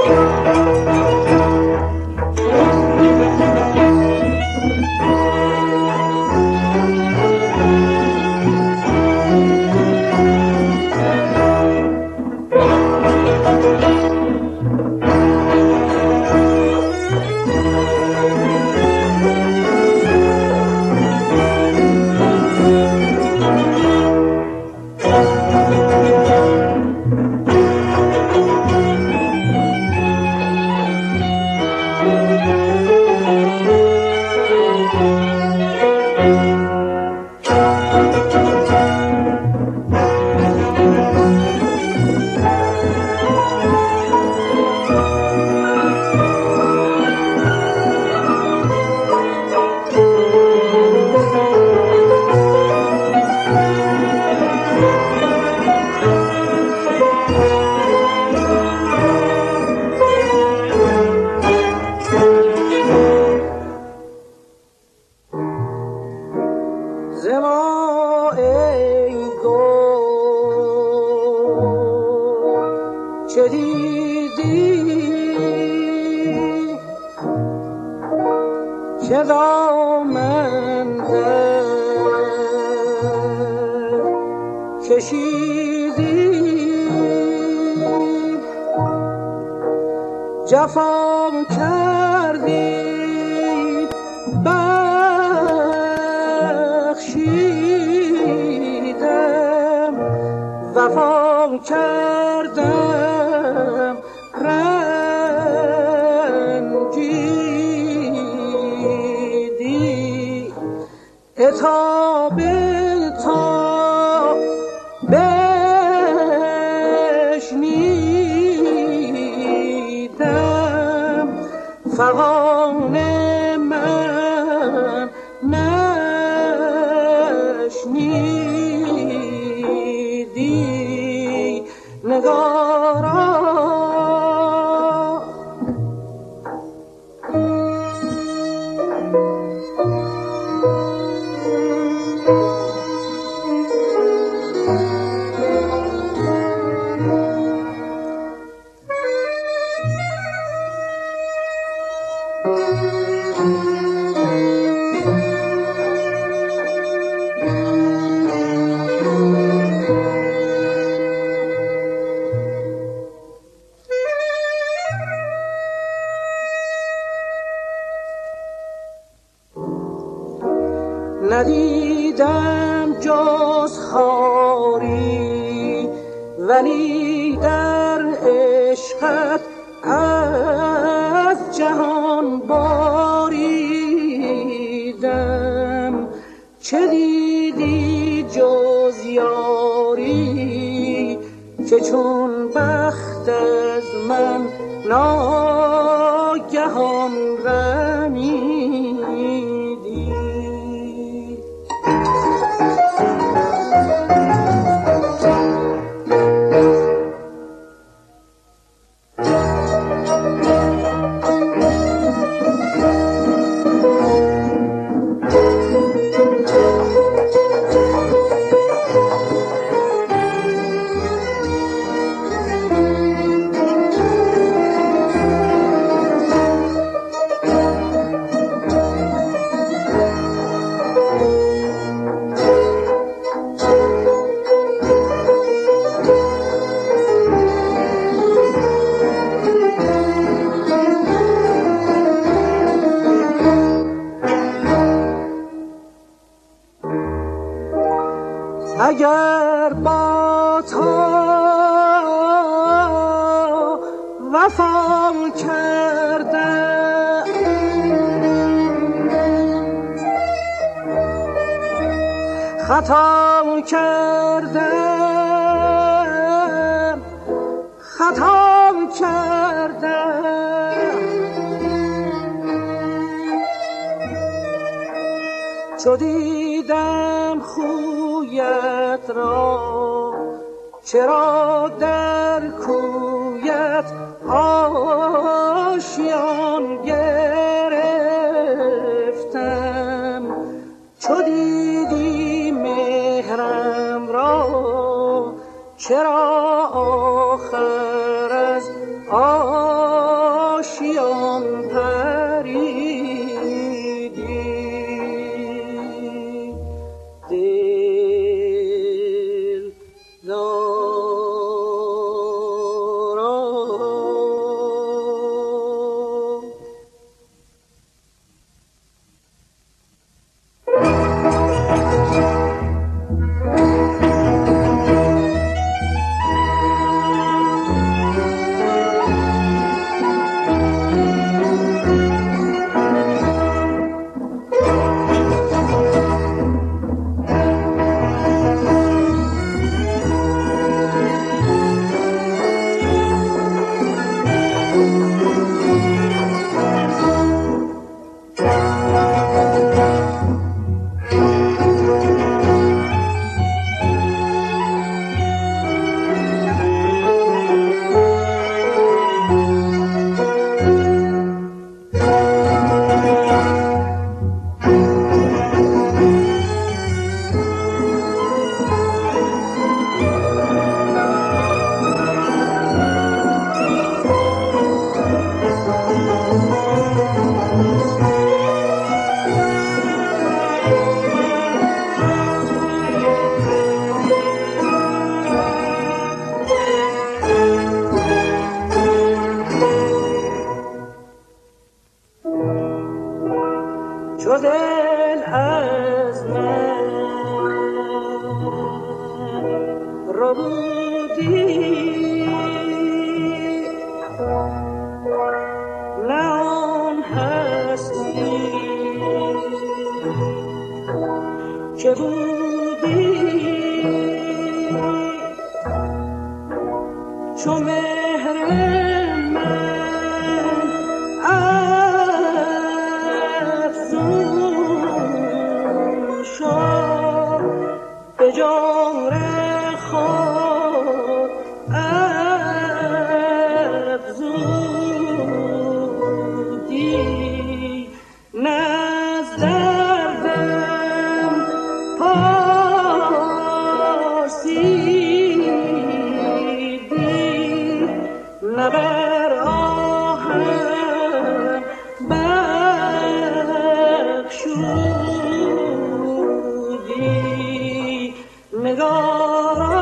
جفا کردی بخشیدم، وفا کردم رنجیدی، عتاب تا فغان من نشنیدی نگارا. ندیدم جز خواری، ولی در عشقت از جهان باریدم. چه دیدی جز یاری که چون بخت از من ناگهان رمیدی؟ اگر با تو وفا کردم، خطا کردم، خطا کردم، چو دیدم خویت را، چرا در کویت آشیان گرفتم؟ چو دیدی مهرم را، چرا آخر از چو مهر من افزون شد به جور خود افزودی نز دردم پارسیدی نه بر آهم بخشودی نگارا.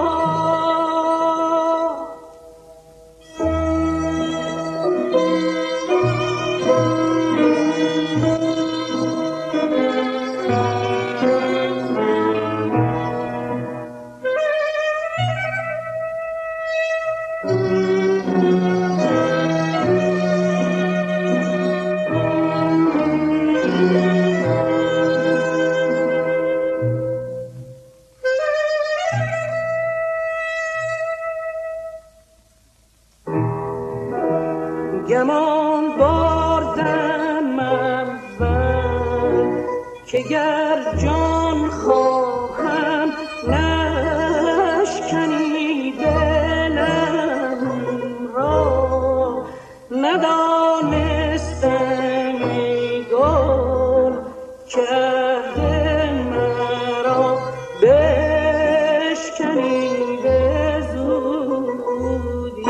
گمان بردم اول که گر جان خواهم نشکنی دلم را ندانستم ای گل که عهد مرا بشکنی به زودی.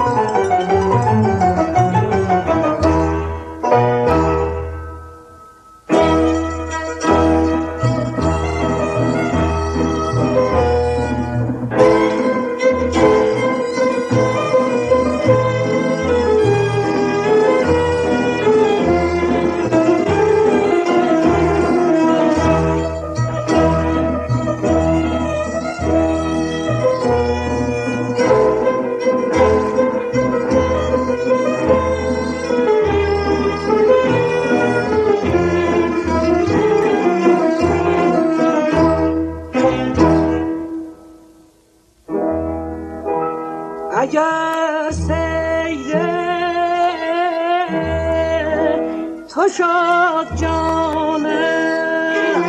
اگر سیر تو شد جانم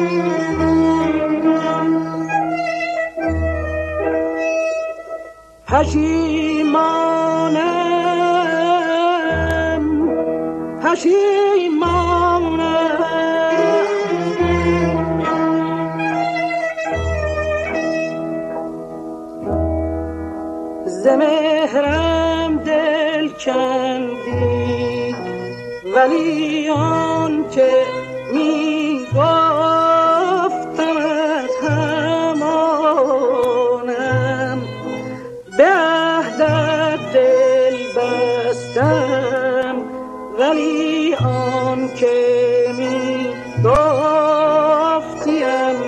پشیمانم ز مهرم دل کندی ولی آن که می گفتمت همانم به عهدت دل بستم ولی آن که می گفتیم